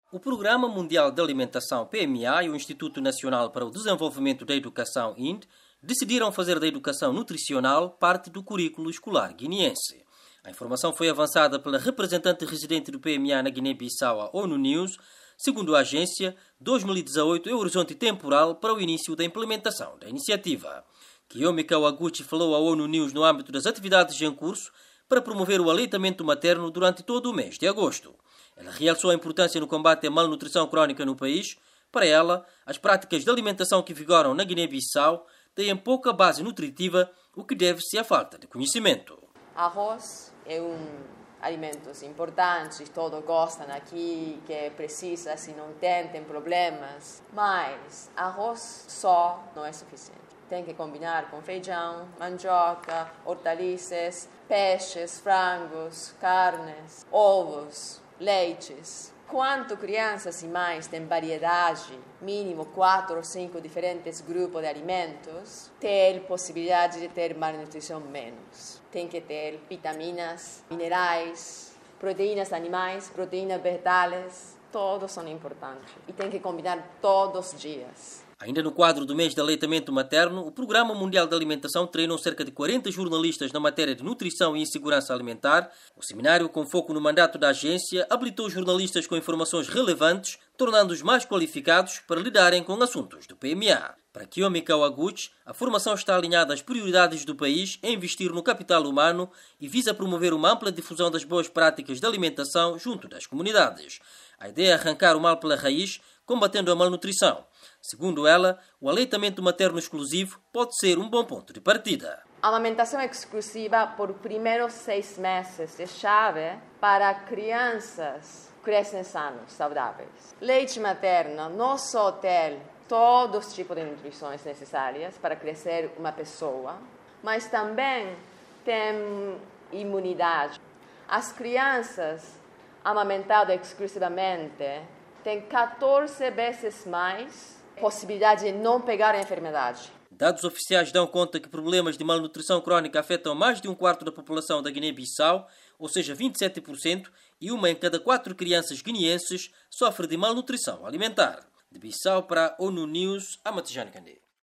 O Programa Mundial de Alimentação PMA e o Instituto Nacional para o Desenvolvimento da Educação INDE decidiram fazer da educação nutricional parte do currículo escolar guineense. A informação foi avançada pela representante residente do PMA na Guiné-Bissau à ONU News. Segundo a agência, 2018 é o horizonte temporal para o início da implementação da iniciativa. Kiyomi Kawaguchi falou à ONU News no âmbito das atividades em curso para promover o aleitamento materno durante todo o mês de agosto. Ela realçou a importância no combate à malnutrição crónica no país. Para ela, as práticas de alimentação que vigoram na Guiné-Bissau têm pouca base nutritiva, o que deve-se à falta de conhecimento. Arroz é alimento importante, todos gostam aqui, que precisa, se não tem problemas. Mas arroz só não é suficiente. Tem que combinar com feijão, mandioca, hortaliças, peixes, frangos, carnes, ovos, leites. Quanto crianças e mães têm variedade, mínimo 4 ou 5 diferentes grupos de alimentos, tem possibilidade de ter malnutrição menos. Tem que ter vitaminas, minerais, proteínas animais, proteínas vegetais, todos são importantes. E tem que combinar todos os dias. Ainda no quadro do mês de aleitamento materno, o Programa Mundial de Alimentação treinou cerca de 40 jornalistas na matéria de nutrição e insegurança alimentar. O seminário, com foco no mandato da agência, habilitou os jornalistas com informações relevantes, tornando-os mais qualificados para lidarem com assuntos do PMA. Para Kiyomi Kawaguchi, a formação está alinhada às prioridades do país em investir no capital humano e visa promover uma ampla difusão das boas práticas de alimentação junto das comunidades. A ideia é arrancar o mal pela raiz, combatendo a malnutrição. Segundo ela, o aleitamento materno exclusivo pode ser um bom ponto de partida. A amamentação exclusiva por primeiros 6 meses é chave para crianças que crescem sanos, saudáveis. Leite materno não só tem todos os tipos de nutrições necessárias para crescer uma pessoa, mas também tem imunidade. As crianças amamentadas exclusivamente têm 14 vezes mais possibilidade de não pegar a enfermidade. Dados oficiais dão conta que problemas de malnutrição crónica afetam mais de 1/4 da população da Guiné-Bissau, ou seja, 27%, e 1 em cada 4 crianças guineenses sofre de malnutrição alimentar. De Bissau para a ONU News, Amatijane Kandé.